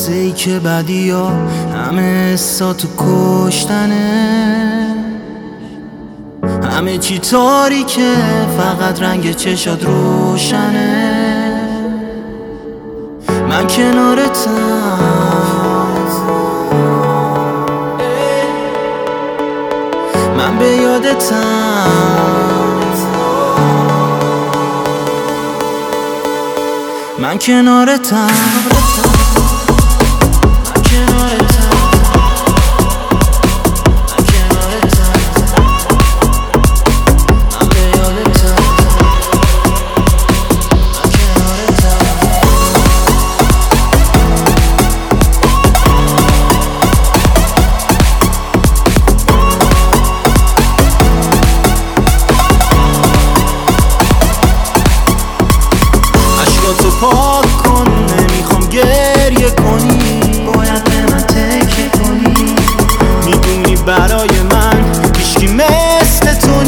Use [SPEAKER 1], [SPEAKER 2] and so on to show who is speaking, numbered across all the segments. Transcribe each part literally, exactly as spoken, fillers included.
[SPEAKER 1] لحظه ای که بدی ها همه حساتو کشتنه، همه چی تاریکه فقط رنگ چشات روشنه. من کنارتم، من به یادتم، من کنارتم، من کنارتم، من کنارتم، من به یادتم، من کنارتم. اشکاتو پاک کن، نمیخوام گریه کنی، باید به من تکیه کنی. میدونی برای من هیچکی مثل تو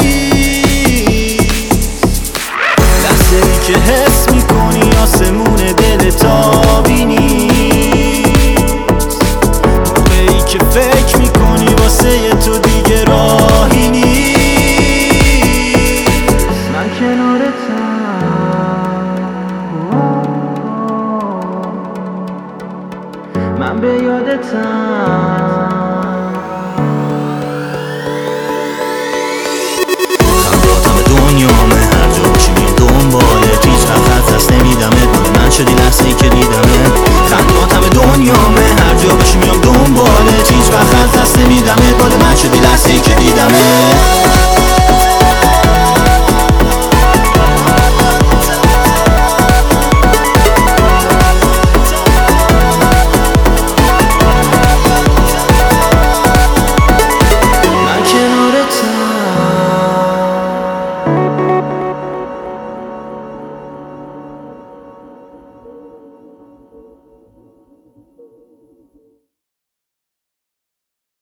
[SPEAKER 1] نیست. لحظه ای که حس میکنی آسمون دل تابی نیست. موقعی که فکر میکنی واسه تو دیگه راهی نیست. من کنارتم، من به یادتم. خنداتم دنیامه، هر جا باشی میام دنبالت، هیچ وقت از دست نمیدمت، مال من شدی لحظه ای که دیدمت. خنداتم دنیامه، هر جا باشی میام دنبالت، هیچ وقت از دست نمیدمت، مال من شدی لحظه ای که دیدمت.